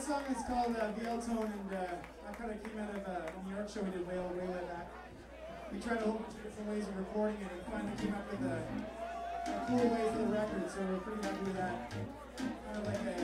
song is called Veil Tone, and that kind of came out of a New York show we did way back. We tried a whole bunch of different ways of recording it and finally came up with a cool way for the record, so we're pretty happy with that. Kind of like a